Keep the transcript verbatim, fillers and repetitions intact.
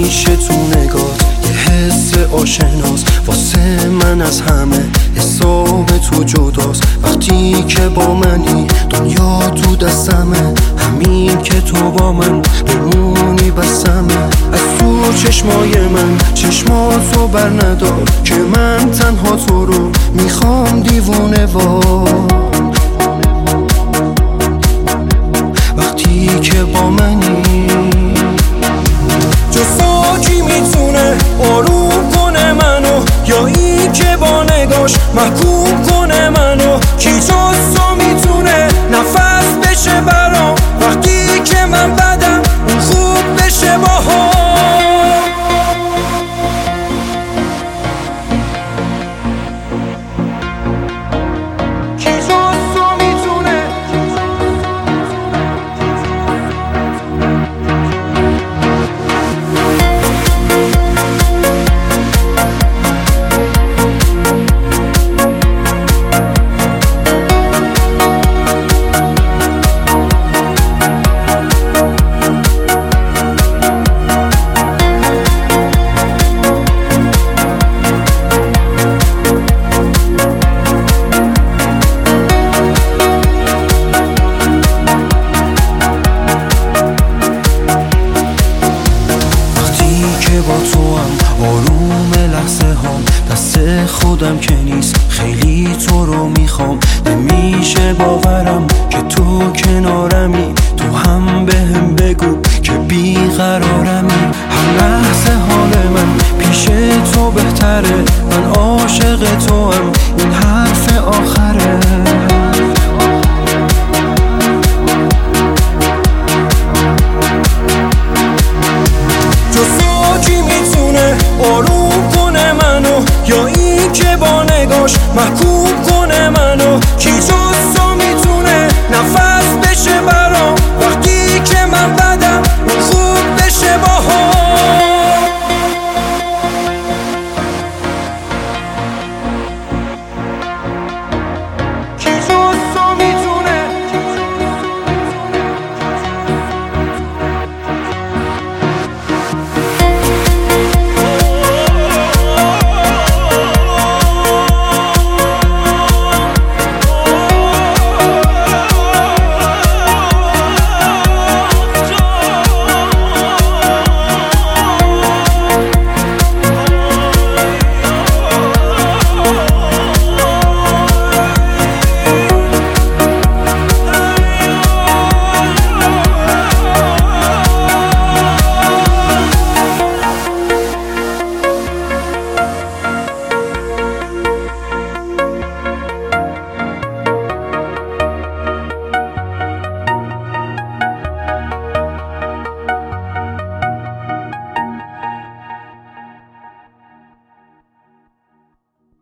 همیشه تو نگات یه حس آشناست، واسه من از همه حساب تو جداست. وقتی که با منی دنیا تو دستمه، همین که تو با من بمونی بسمه. از تو چشمای من چشماتو بر ندار که من تنها تو رو میخوام دیوونه وار. وقتی که با منی جز کی میتونه آروم کنه منو، یا این که با نگاش محکوم کنه منو. کی جز تو میتونه نفس بشه برام وقتی که من بدم اون خوب بشه باها. با تو هم آروم لحظه هم دست خودم که نیست، خیلی تو رو میخوام. نمیشه باورم که تو کنارمی، تو هم بهم بگو که بیقرارمی. هر لحظه حال من پیش تو بهتره، من عاشق تو هم، این حرف آخره. آروم کنه منو، یا این که با نگاش محکوم